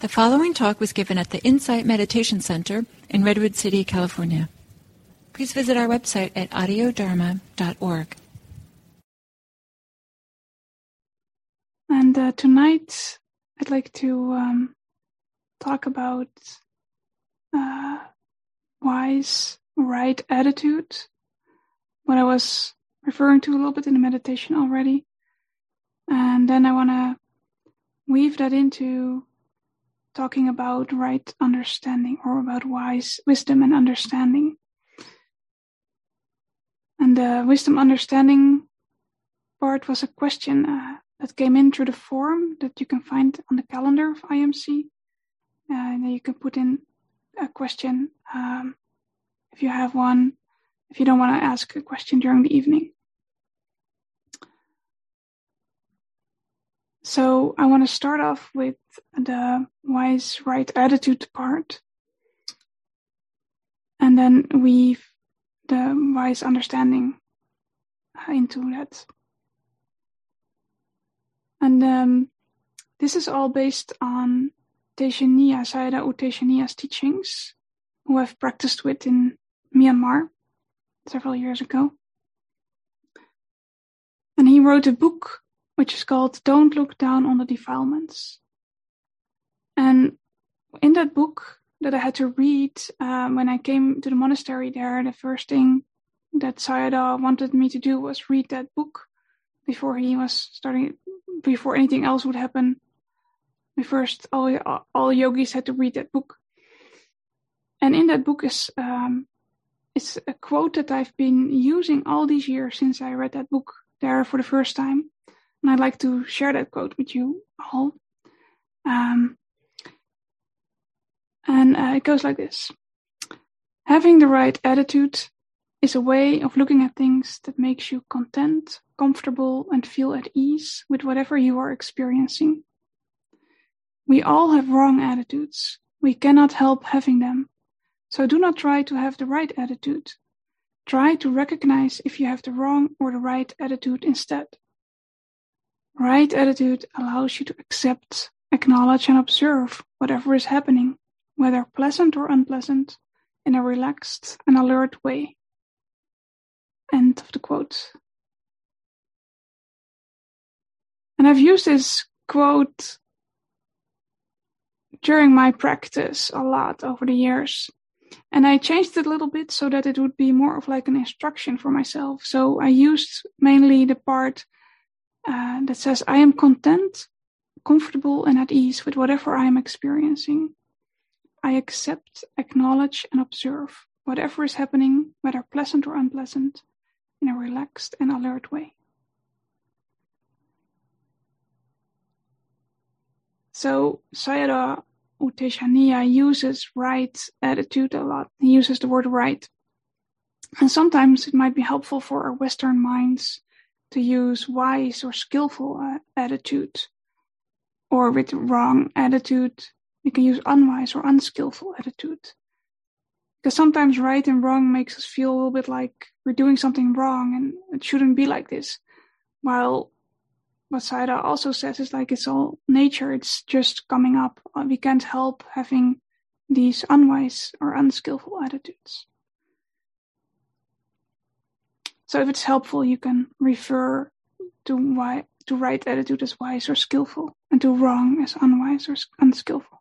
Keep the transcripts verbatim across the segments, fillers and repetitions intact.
The following talk was given at the Insight Meditation Center in Redwood City, California. Please visit our website at audio dharma dot org. And uh, tonight I'd like to um, talk about uh, wise, right attitude, what I was referring to a little bit in the meditation already. And then I want to weave that into talking about right understanding, or about wise wisdom and understanding. And the wisdom understanding part was a question uh, that came in through the form that you can find on the calendar of I M C. Uh, and then you can put in a question um, if you have one, if you don't want to ask a question during the evening. So I want to start off with the wise, right attitude part, and then weave the wise understanding into that. And um, this is all based on Tejaniya, Sayadaw U Tejaniya's teachings, who I've practiced with in Myanmar several years ago. And he wrote a book which is called Don't Look Down on the Defilements. And in that book that I had to read um, when I came to the monastery there, the first thing that Sayadaw wanted me to do was read that book before he was starting, before anything else would happen. We first, all, all yogis had to read that book. And in that book is um, it's a quote that I've been using all these years since I read that book there for the first time. And I'd like to share that quote with you all. Um, and uh, it goes like this. Having the right attitude is a way of looking at things that makes you content, comfortable, and feel at ease with whatever you are experiencing. We all have wrong attitudes. We cannot help having them. So do not try to have the right attitude. Try to recognize if you have the wrong or the right attitude instead. Right attitude allows you to accept, acknowledge, and observe whatever is happening, whether pleasant or unpleasant, in a relaxed and alert way. End of the quote. And I've used this quote during my practice a lot over the years. And I changed it a little bit so that it would be more of like an instruction for myself. So I used mainly the part Uh, that says, I am content, comfortable, and at ease with whatever I am experiencing. I accept, acknowledge, and observe whatever is happening, whether pleasant or unpleasant, in a relaxed and alert way. So Sayadaw U Tejaniya uses right attitude a lot. He uses the word right. And sometimes it might be helpful for our Western minds to use wise or skillful uh, attitude, or with wrong attitude, we can use unwise or unskillful attitude. Because sometimes right and wrong makes us feel a little bit like we're doing something wrong and it shouldn't be like this. While what Sayadaw also says is like it's all nature, it's just coming up. We can't help having these unwise or unskillful attitudes. So if it's helpful, you can refer to why to right attitude as wise or skillful, and to wrong as unwise or unskillful.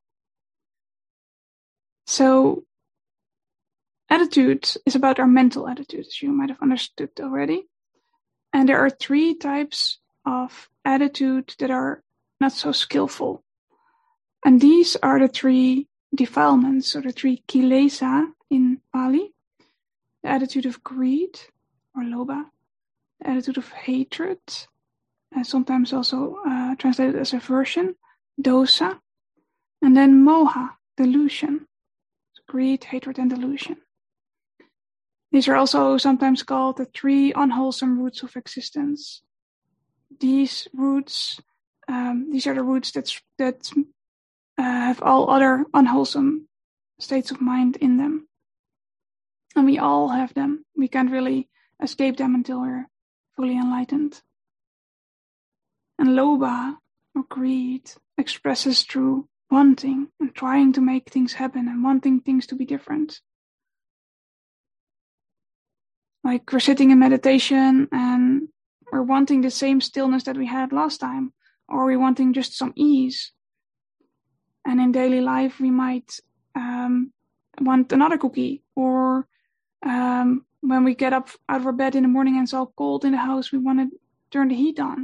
So attitude is about our mental attitude, as you might have understood already. And there are three types of attitude that are not so skillful. And these are the three defilements, or the three kilesa in Pali. The attitude of greed, or lobha, the attitude of hatred, and sometimes also uh, translated as aversion, dosa, and then moha, delusion, so greed, hatred, and delusion. These are also sometimes called the three unwholesome roots of existence. These roots, um, these are the roots that that uh, have all other unwholesome states of mind in them, and we all have them. We can't really escape them until we're fully enlightened. And lobha, or greed, expresses through wanting and trying to make things happen and wanting things to be different. Like we're sitting in meditation and we're wanting the same stillness that we had last time, or we're wanting just some ease. And in daily life, we might um, want another cookie, or um, when we get up out of our bed in the morning and it's all cold in the house, we want to turn the heat on.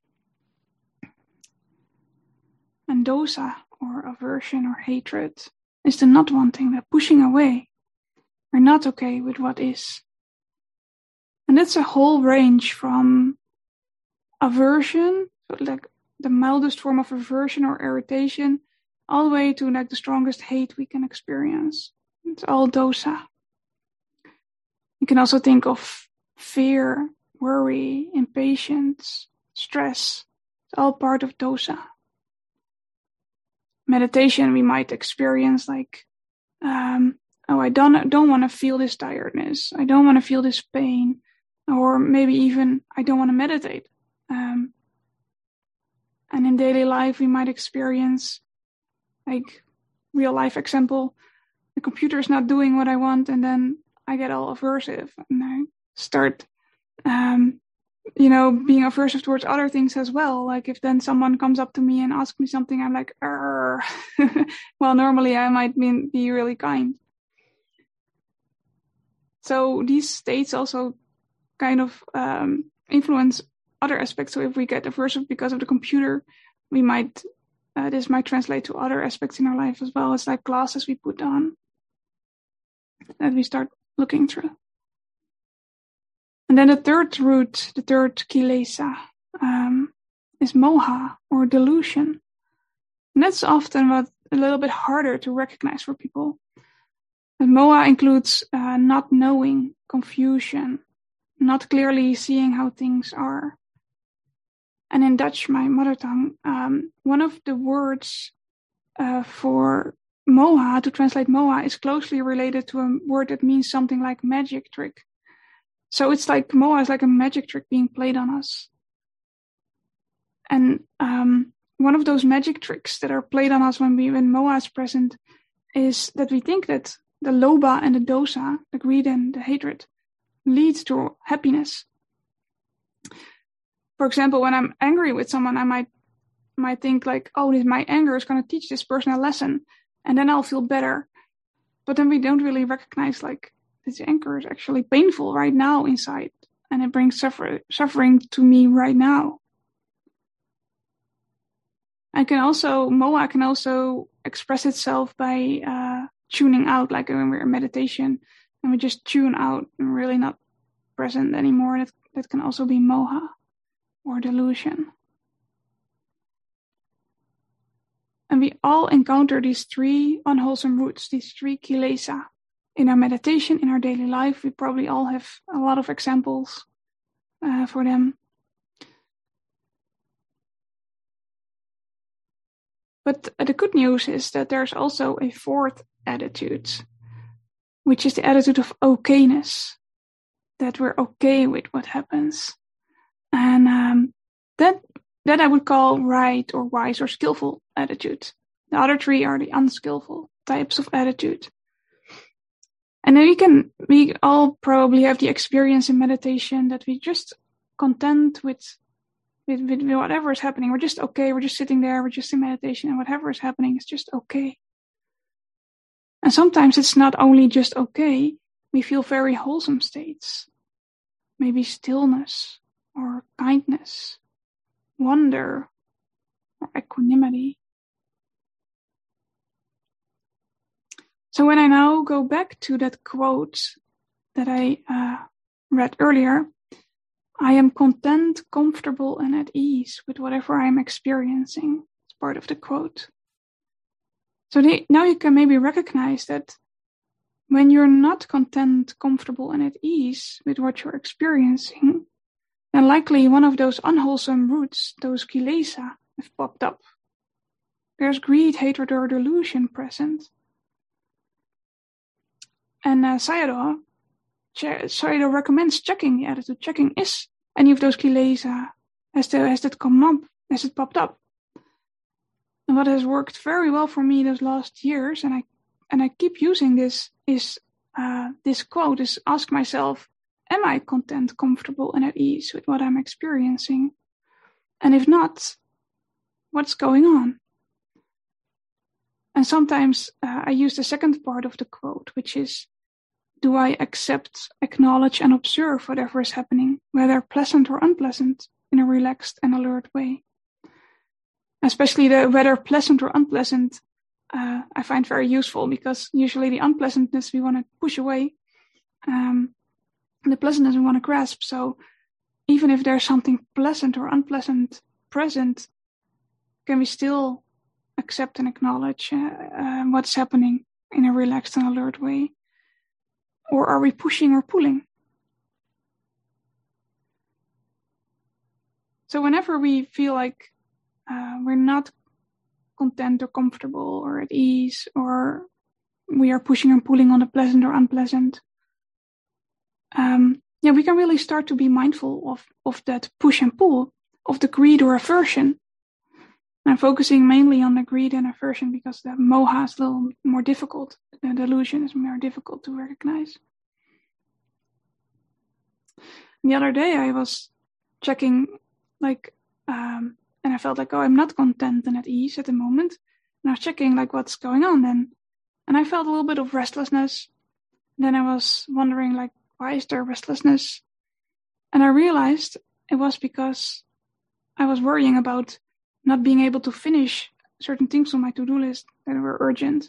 And dosa, or aversion or hatred, is the not wanting, the pushing away. We're not okay with what is. And that's a whole range from aversion, so like the mildest form of aversion or irritation, all the way to like the strongest hate we can experience. It's all dosa. You can also think of fear, worry, impatience, stress. It's all part of dosa. Meditation, we might experience like, um, oh, I don't don't want to feel this tiredness. I don't want to feel this pain. Or maybe even, I don't want to meditate. Um, and in daily life, we might experience, like, real life example, the computer is not doing what I want, and then I get all aversive, and I start, um, you know, being aversive towards other things as well. Like, if then someone comes up to me and asks me something, I'm like, Arr. Well, normally I might be, be really kind. So these states also kind of um, influence other aspects. So if we get aversive because of the computer, we might, uh, this might translate to other aspects in our life as well. It's like glasses we put on that we start looking through. And then the third root, the third kilesa, um, is moha, or delusion. And that's often what a little bit harder to recognize for people. And moha includes uh, not knowing, confusion, not clearly seeing how things are. And in Dutch, my mother tongue, um, one of the words uh, for moha, to translate moha, is closely related to a word that means something like magic trick. So it's like moha is like a magic trick being played on us. And um, one of those magic tricks that are played on us when we when moha is present is that we think that the lobha and the dosa, the greed and the hatred, leads to happiness. For example, when I'm angry with someone, I might might think like, oh, this, my anger is going to teach this person a lesson, and then I'll feel better. But then we don't really recognize like this anger is actually painful right now inside, and it brings suffer- suffering to me right now. I can also, moha can also express itself by uh, tuning out, like when we're in meditation and we just tune out and really not present anymore. That, that can also be moha, or delusion. And we all encounter these three unwholesome roots, these three kilesa. In our meditation, in our daily life, we probably all have a lot of examples uh, for them. But the good news is that there's also a fourth attitude, which is the attitude of okayness, that we're okay with what happens. And um, that that I would call right or wise or skillful attitude. The other three are the unskillful types of attitude. And then we can, we all probably have the experience in meditation that we just content with, with, with whatever is happening. We're just okay. We're just sitting there. We're just in meditation, and whatever is happening is just okay. And sometimes it's not only just okay. We feel very wholesome states. Maybe stillness or kindness, wonder or equanimity. So when I now go back to that quote that I uh, read earlier, I am content, comfortable, and at ease with whatever I am experiencing. It's part of the quote. So they, now you can maybe recognize that when you're not content, comfortable, and at ease with what you're experiencing, then likely one of those unwholesome roots, those kilesa, have popped up. There's greed, hatred, or delusion present. And uh, Sayadaw, Sayadaw recommends checking the attitude, checking is any of those kilesa, has, the, has that come up, has it popped up? And what has worked very well for me those last years, and I and I keep using this, is uh, this quote, is ask myself, am I content, comfortable, and at ease with what I'm experiencing? And if not, what's going on? And sometimes uh, I use the second part of the quote, which is, do I accept, acknowledge, and observe whatever is happening, whether pleasant or unpleasant, in a relaxed and alert way? Especially the whether pleasant or unpleasant, uh, I find very useful, because usually the unpleasantness we want to push away, um, the pleasantness we want to grasp. So even if there's something pleasant or unpleasant present, can we still accept and acknowledge uh, uh, what's happening in a relaxed and alert way? Or are we pushing or pulling? So whenever we feel like uh, we're not content or comfortable or at ease, or we are pushing and pulling on the pleasant or unpleasant, um, yeah, we can really start to be mindful of, of that push and pull, of the greed or aversion. I'm focusing mainly on the greed and aversion because the moha is a little more difficult. The delusion is more difficult to recognize. The other day I was checking, like, um, and I felt like, oh, I'm not content and at ease at the moment. And I was checking, like, what's going on then. And I felt a little bit of restlessness. Then I was wondering, like, why is there restlessness? And I realized it was because I was worrying about not being able to finish certain things on my to-do list that were urgent.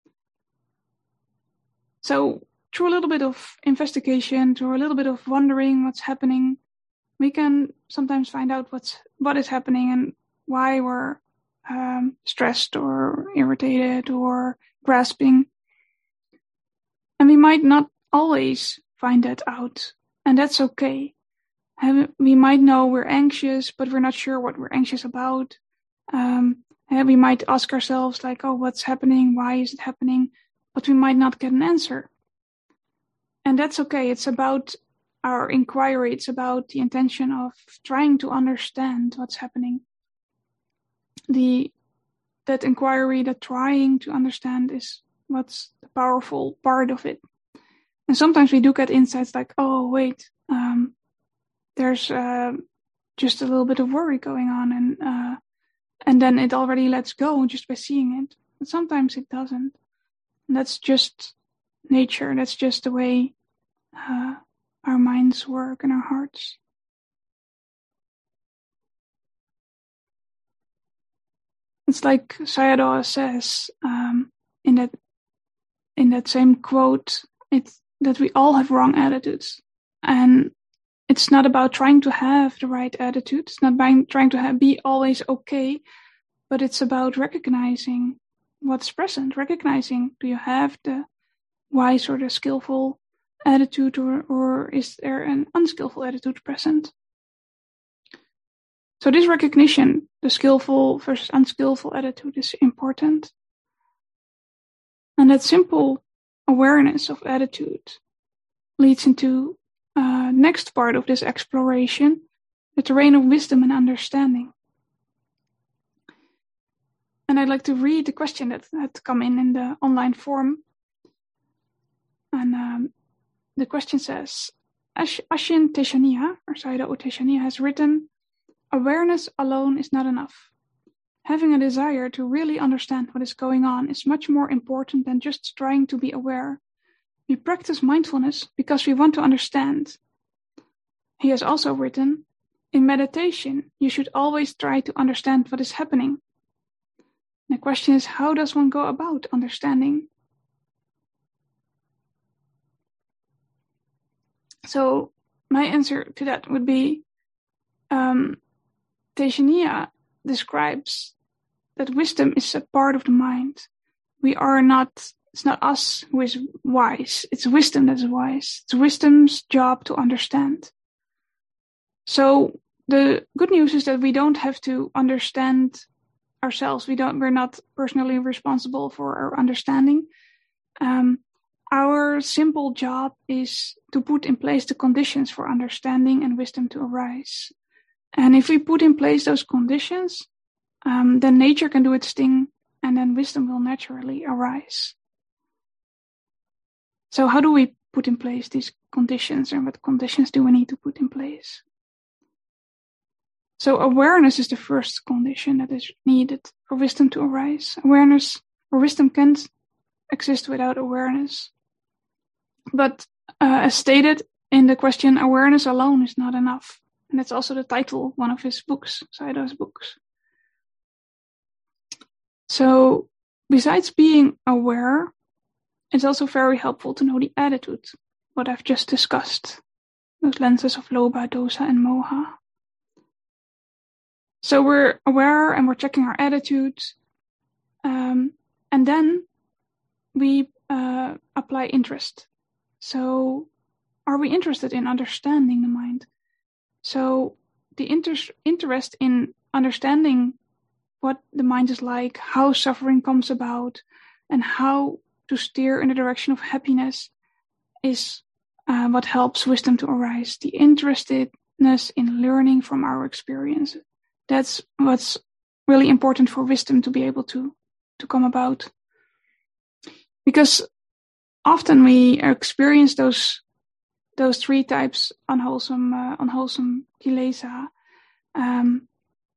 So through a little bit of investigation, through a little bit of wondering what's happening, we can sometimes find out what's what is happening and why we're um, stressed or irritated or grasping. And we might not always find that out, and that's okay. We might know we're anxious, but we're not sure what we're anxious about. Um, and we might ask ourselves, like, oh, what's happening? Why is it happening? But we might not get an answer. And that's okay. It's about our inquiry. It's about the intention of trying to understand what's happening. The that inquiry, that trying to understand, is what's the powerful part of it. And sometimes we do get insights like, oh, wait, um, there's uh, just a little bit of worry going on, and uh, and then it already lets go just by seeing it. But sometimes it doesn't. And that's just nature. That's just the way uh, our minds work and our hearts. It's like Sayadaw says um, in that in that same quote, it's that we all have wrong attitudes, and it's not about trying to have the right attitude. It's not by trying to have, be always okay, but it's about recognizing what's present. Recognizing, do you have the wise or the skillful attitude, or, or is there an unskillful attitude present? So this recognition, the skillful versus unskillful attitude, is important. And that simple awareness of attitude leads into uh, next part of this exploration, the terrain of wisdom and understanding. And I'd like to read the question that had come in in the online forum. And um, the question says, Ash- Ashin Teshaniya, or Sayadaw Teshaniya, has written, awareness alone is not enough. Having a desire to really understand what is going on is much more important than just trying to be aware. We practice mindfulness because we want to understand. He has also written, in meditation, you should always try to understand what is happening. The question is, how does one go about understanding? So my answer to that would be, um, Teshaniya describes that wisdom is a part of the mind. We are not, it's not us who is wise. It's wisdom that is wise. It's wisdom's job to understand. So the good news is that we don't have to understand ourselves. We don't, we're not personally responsible for our understanding. Um, our simple job is to put in place the conditions for understanding and wisdom to arise. And if we put in place those conditions, um, then nature can do its thing, and then wisdom will naturally arise. So how do we put in place these conditions, and what conditions do we need to put in place? So awareness is the first condition that is needed for wisdom to arise. Awareness or wisdom can't exist without awareness. But uh, as stated in the question, awareness alone is not enough. And that's also the title of one of his books, Sayadaw's books. So besides being aware, it's also very helpful to know the attitude, what I've just discussed, those lenses of Lobha, Dosa, and Moha. So we're aware and we're checking our attitudes, um, and then we uh, apply interest. So are we interested in understanding the mind? So the inter- interest in understanding what the mind is like, how suffering comes about, and how to steer in the direction of happiness is uh, what helps wisdom to arise. The interestedness in learning from our experiences. That's what's really important for wisdom to be able to, to come about. Because often we experience those those three types, unwholesome, uh, unwholesome kilesa, um,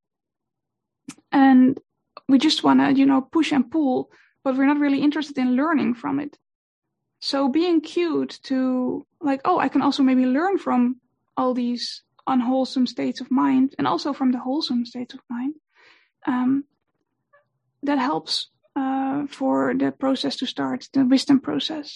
and we just want to, you know, push and pull, but we're not really interested in learning from it. So being cued to, like, oh, I can also maybe learn from all these unwholesome states of mind, and also from the wholesome states of mind, um, that helps uh, for the process to start, the wisdom process.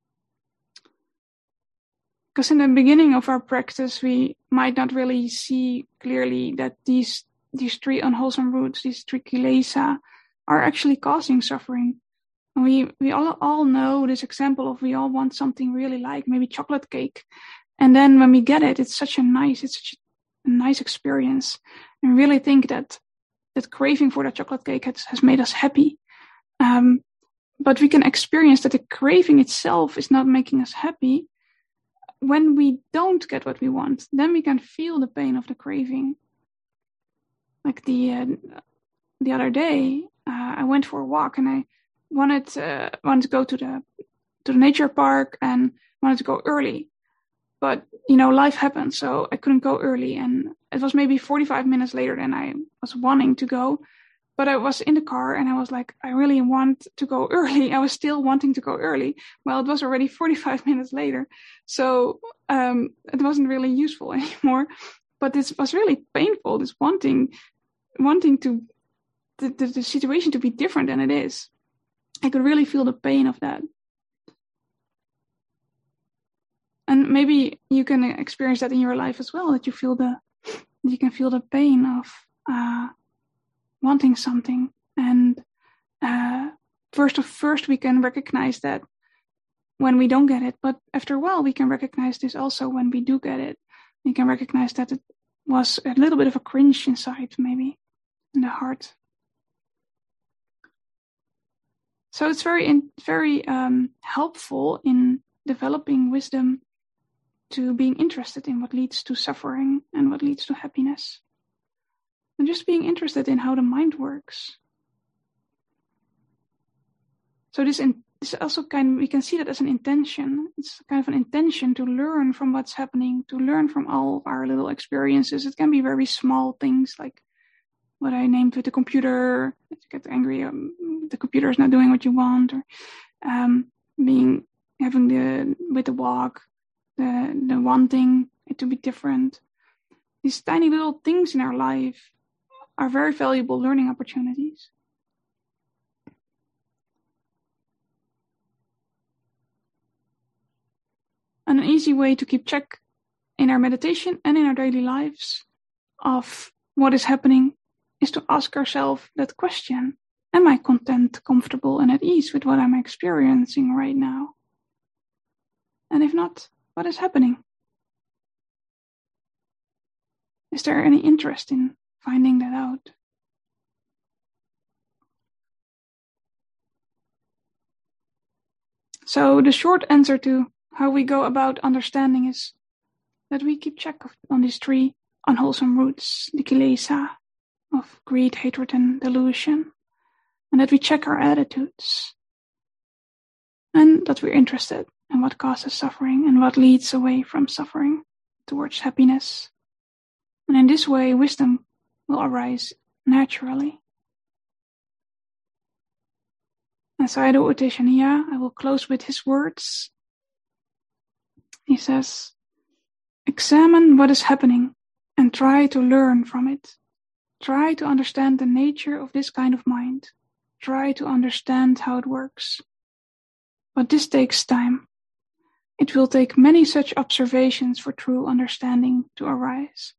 Because in the beginning of our practice, we might not really see clearly that these these three unwholesome roots, these three kilesa, are actually causing suffering. And we we all all know this example of we all want something really like maybe chocolate cake, and then when we get it, it's such a nice, it's such a nice experience, and really think that that craving for that chocolate cake has, has made us happy. Um, but we can experience that the craving itself is not making us happy. When we don't get what we want, then we can feel the pain of the craving. Like the uh, the other day, uh, I went for a walk and I wanted uh, wanted to go to the to the nature park and wanted to go early, but you know, life happened, so I couldn't go early. And it was maybe forty-five minutes later than I was wanting to go. But I was in the car and I was like, I really want to go early. I was still wanting to go early. Well, it was already forty-five minutes later. So um, it wasn't really useful anymore. But this was really painful, this wanting wanting to the, the, the situation to be different than it is. I could really feel the pain of that. And maybe you can experience that in your life as well, that you feel the you can feel the pain of uh, wanting something, and uh, first of first we can recognize that when we don't get it, but after a while we can recognize this also when we do get it. We can recognize that it was a little bit of a cringe inside, maybe in the heart. So it's very in, very um, helpful in developing wisdom to being interested in what leads to suffering and what leads to happiness. And just being interested in how the mind works. So this, in, this also kind of, we can see that as an intention. It's kind of an intention to learn from what's happening, to learn from all of our little experiences. It can be very small things like what I named with the computer. You get angry, um, the computer is not doing what you want, or um, being having the with the walk, the the wanting it to be different. These tiny little things in our life are very valuable learning opportunities. And an easy way to keep check in our meditation and in our daily lives of what is happening is to ask ourselves that question. Am I content, comfortable, and at ease with what I'm experiencing right now? And if not, what is happening? Is there any interest in finding that out? So the short answer to how we go about understanding is that we keep check of, on these three unwholesome roots, the kilesa, of greed, hatred, and delusion, and that we check our attitudes, and that we're interested in what causes suffering and what leads away from suffering towards happiness. And in this way, wisdom will arise naturally. And Sayadaw U Tejaniya, I will close with his words. He says, examine what is happening and try to learn from it. Try to understand the nature of this kind of mind. Try to understand how it works. But this takes time. It will take many such observations for true understanding to arise.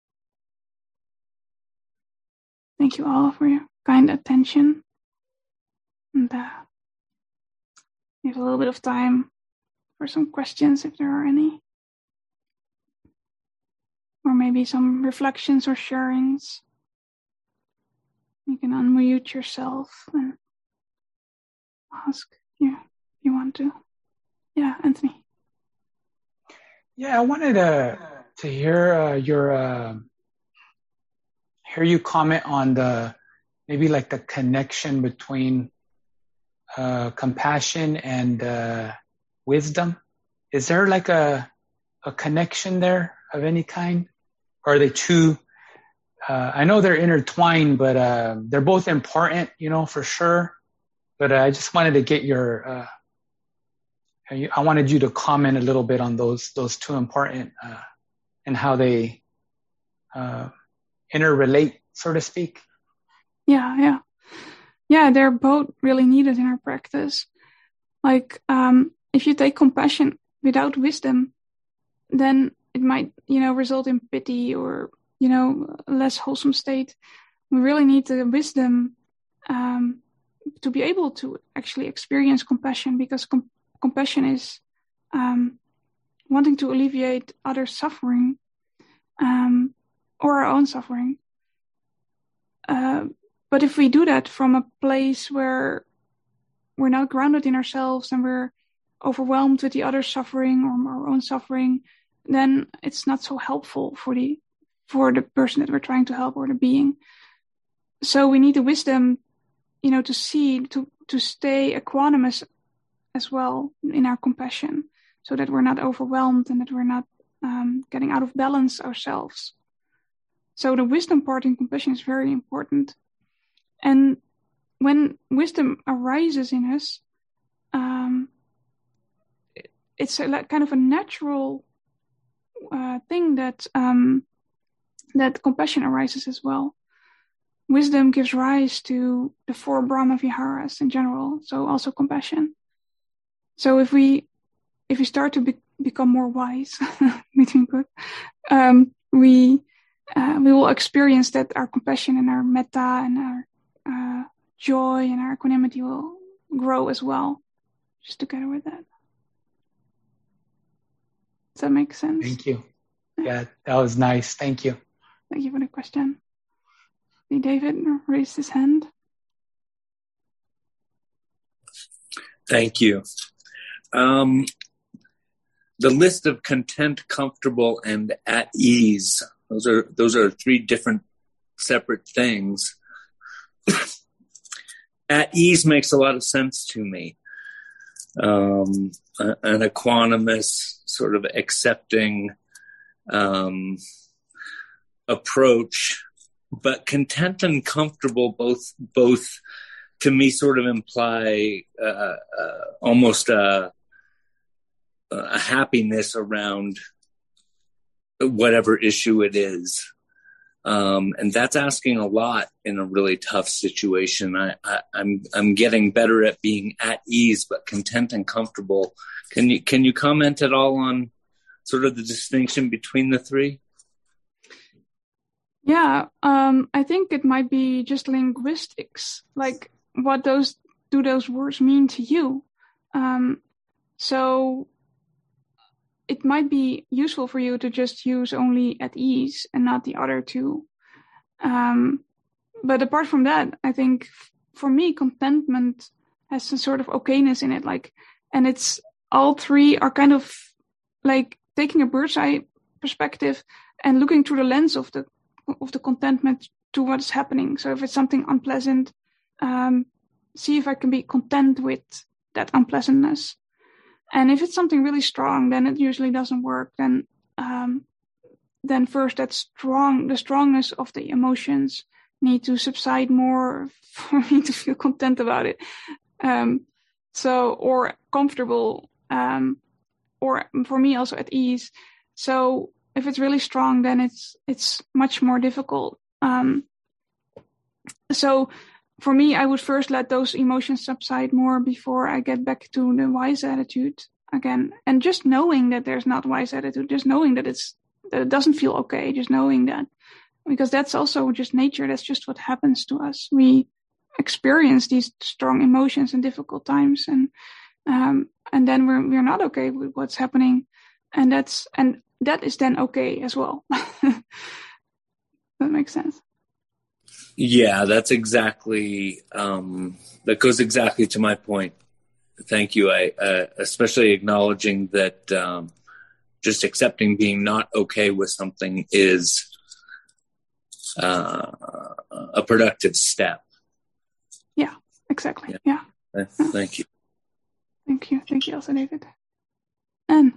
Thank you all for your kind attention. And uh, we have a little bit of time for some questions if there are any. Or maybe some reflections or sharings. You can unmute yourself and ask you if you want to. Yeah, Anthony. Yeah, I wanted to to hear uh, your uh, hear you comment on the maybe like the connection between uh, compassion and uh, wisdom. Is there like a a connection there of any kind? Or are they two? Uh, I know they're intertwined, but uh, they're both important, you know, for sure. But uh, I just wanted to get your. Uh, I wanted you to comment a little bit on those those two important uh, and how they uh, interrelate, so to speak. Yeah, yeah, yeah. They're both really needed in our practice. Like, um, if you take compassion without wisdom, then it might, you know, result in pity or, you know, a less wholesome state. We really need the wisdom um, to be able to actually experience compassion, because com- compassion is um, wanting to alleviate others' suffering um, or our own suffering. Uh, but if we do that from a place where we're not grounded in ourselves and we're overwhelmed with the other's suffering or our own suffering, then it's not so helpful for the for the person that we're trying to help or the being. So we need the wisdom, you know, to see, to, to stay equanimous as well in our compassion, so that we're not overwhelmed and that we're not um, getting out of balance ourselves. So the wisdom part in compassion is very important. And when wisdom arises in us, um, it's a, kind of a natural uh, thing that um, that compassion arises as well. Wisdom gives rise to the four Brahma Viharas in general, so also compassion. So if we if we start to be, become more wise, between quotes, um, we uh, we will experience that our compassion and our metta and our uh, joy and our equanimity will grow as well, just together with that. Does that make sense? Thank you. Yeah, that was nice. Thank you. Thank you for the question. See, David raised his hand. Thank you. Um, the list of content, comfortable, and at ease, those are those are three different separate things. At ease makes a lot of sense to me. Um, an equanimous, sort of accepting um, approach, but content and comfortable both both to me sort of imply uh, uh, almost a, a happiness around whatever issue it is. Um, and that's asking a lot in a really tough situation. I, I, I'm I'm getting better at being at ease, but content and comfortable. Can you can you comment at all on sort of the distinction between the three? Yeah, um, I think it might be just linguistics, like what those do those words mean to you. Um, so it might be useful for you to just use only at ease and not the other two. Um, but apart from that, I think f- for me, contentment has some sort of okayness in it. Like, and it's all three are kind of like taking a bird's eye perspective and looking through the lens of the of the contentment to what's happening. So if it's something unpleasant, um, see if I can be content with that unpleasantness. And if it's something really strong, then it usually doesn't work. Then, um, then first that strong, the strongness of the emotions need to subside more for me to feel content about it. Um, so, or comfortable, um, or for me also at ease. So if it's really strong, then it's, it's much more difficult. Um, so for me, I would first let those emotions subside more before I get back to the wise attitude again. And just knowing that there's not wise attitude, just knowing that it's, that it doesn't feel okay, just knowing that, because that's also just nature. That's just what happens to us. We experience these strong emotions in difficult times, and um, and then we're we're not okay with what's happening, and that's and that is then okay as well. That makes sense. Yeah, that's exactly um, that goes exactly to my point. Thank you. I uh, especially acknowledging that um, just accepting being not okay with something is uh, a productive step. Yeah, exactly. Yeah. yeah. Thank you. Thank you. Thank you also, David. And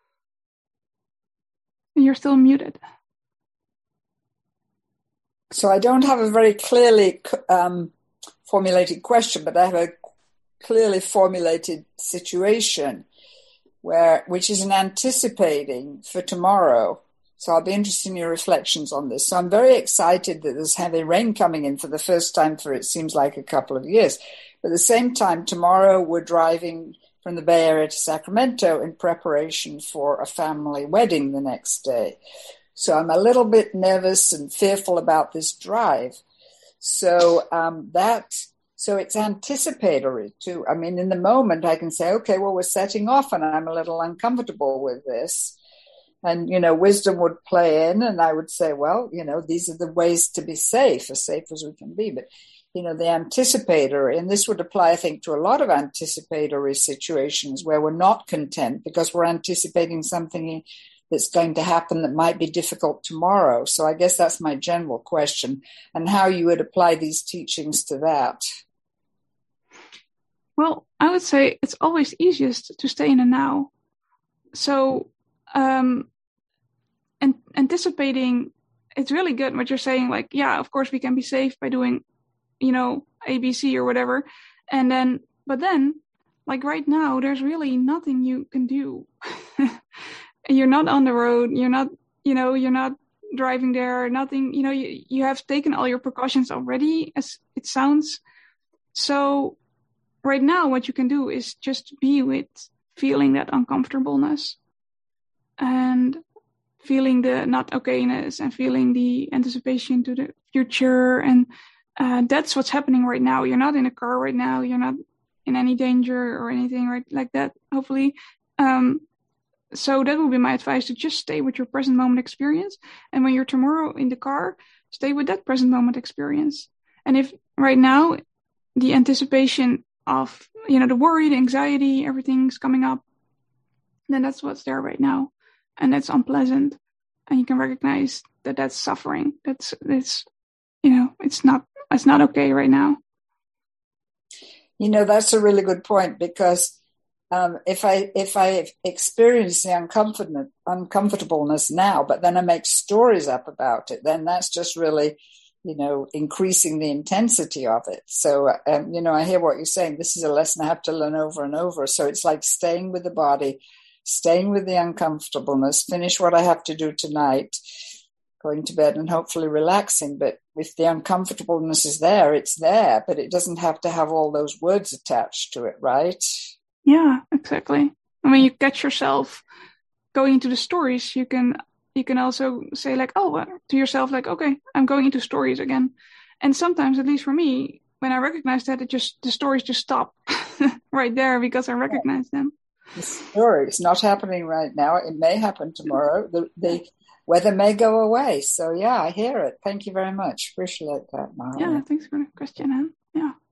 you're still muted. So I don't have a very clearly um, formulated question, but I have a clearly formulated situation where, which is an anticipating for tomorrow. So I'll be interested in your reflections on this. So I'm very excited that there's heavy rain coming in for the first time for it seems like a couple of years. But at the same time, tomorrow we're driving from the Bay Area to Sacramento in preparation for a family wedding the next day. So I'm a little bit nervous and fearful about this drive. So um, that, so it's anticipatory too. I mean, in the moment I can say, okay, well, we're setting off and I'm a little uncomfortable with this. And, you know, wisdom would play in and I would say, well, you know, these are the ways to be safe, as safe as we can be. But, you know, the anticipatory, and this would apply, I think, to a lot of anticipatory situations where we're not content because we're anticipating something that's going to happen that might be difficult tomorrow. So I guess that's my general question, and how you would apply these teachings to that. Well, I would say it's always easiest to stay in the now. So um, and anticipating, it's really good what you're saying. Like, yeah, of course we can be safe by doing, you know, A B C or whatever. And then, but then, like right now, there's really nothing you can do. You're not on the road. You're not, you know, you're not driving there. Nothing, you know, you, you have taken all your precautions already, as it sounds. So right now, what you can do is just be with feeling that uncomfortableness and feeling the not okayness and feeling the anticipation to the future. And uh, that's what's happening right now. You're not in a car right now. You're not in any danger or anything right like that, hopefully. Um, So that would be my advice, to just stay with your present moment experience. And when you're tomorrow in the car, stay with that present moment experience. And if right now the anticipation of, you know, the worry, the anxiety, everything's coming up, then that's what's there right now. And that's unpleasant. And you can recognize that that's suffering. That's, it's, you know, it's not, it's not okay right now. You know, that's a really good point, because Um, if I if I experience the uncomfort, uncomfortableness now, but then I make stories up about it, then that's just really, you know, increasing the intensity of it. So, um, you know, I hear what you're saying. This is a lesson I have to learn over and over. So it's like staying with the body, staying with the uncomfortableness, finish what I have to do tonight, going to bed and hopefully relaxing. But if the uncomfortableness is there, it's there, but it doesn't have to have all those words attached to it, right? Yeah, exactly. And when you catch yourself going into the stories, you can you can also say like, oh, to yourself, like, okay, I'm going into stories again. And sometimes, at least for me, when I recognize that, it just the stories just stop right there because I recognize them. The story, it's not happening right now. It may happen tomorrow. The, the weather may go away. So yeah, I hear it. Thank you very much. Appreciate that, Mara. Yeah, thanks for the question, Anne. Yeah.